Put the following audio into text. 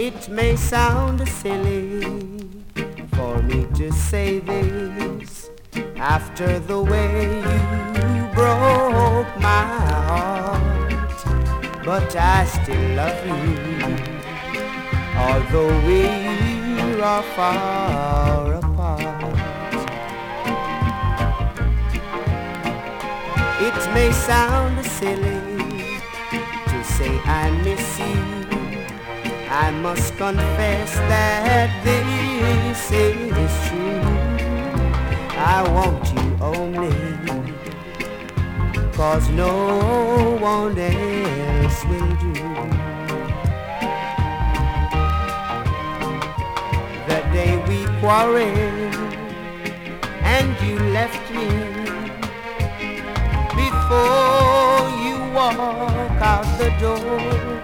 It may sound silly for me to say this after the way you broke my heart, but I still love you, although we are far apart. It may sound silly to say I miss you. I must confess that this is true. I want you only, 'cause no one else will do. The day we quarreled and you left me, before you walk out the door,